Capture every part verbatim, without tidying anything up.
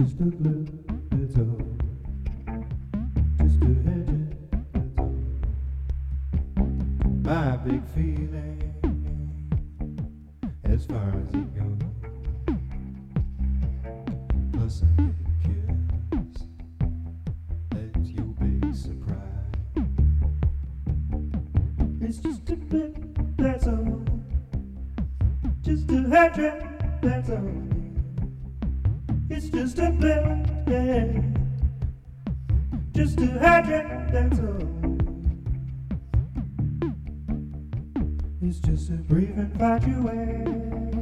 just a blue, that's all. Just a hedge, that's all. My big feeling, as far as it goes. Plus a big kiss, that's your big surprise. It's just a bit, that's all. Just a hedge, that's all. It's just a bit, yeah. Just a hydrant, that's all. It's just a brief infatuation.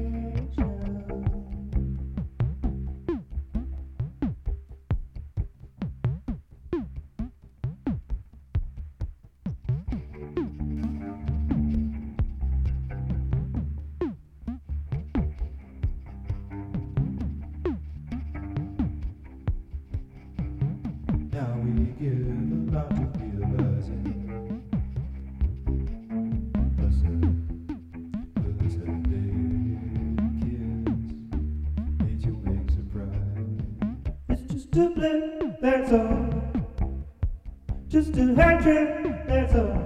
Now we give a lot to realizing. Plus a, plus a big kiss, it's your big surprise. It's just a blip, that's all. Just a hydrant, that's all.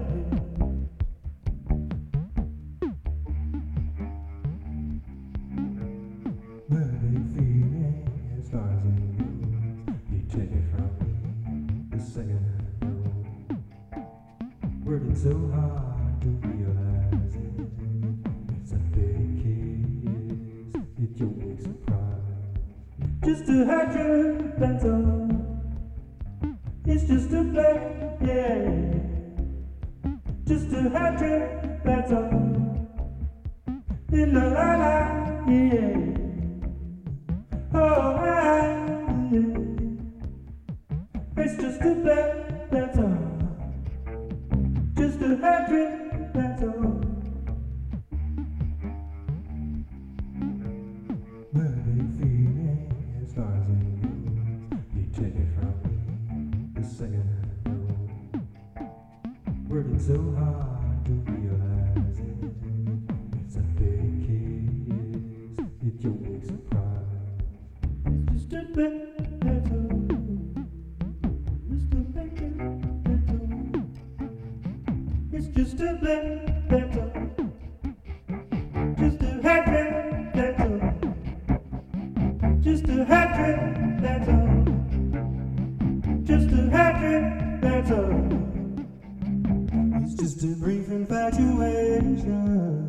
Well, they feeling as far as it goes. You take it from me. The second I know, working so hard to realize it. It's a big kiss, it's your big surprise. Just a hydrant, that's all. It's just a play, yeah. Just a hydrant, that's all. In the la la, yeah. Oh, I, yeah. It's just a black, that's all. Just a hydrant, that's all. Well, they feeling as far as it goes. You take it from me the second I know. Working so hard to realize it. It's a big kiss, it's your big surprise. It's just a black, that's all. It's just a black, that's all. Just a hydrant, that's all. Just a hydrant, that's all. Just a hydrant, that's all. It's just a brief infatuation.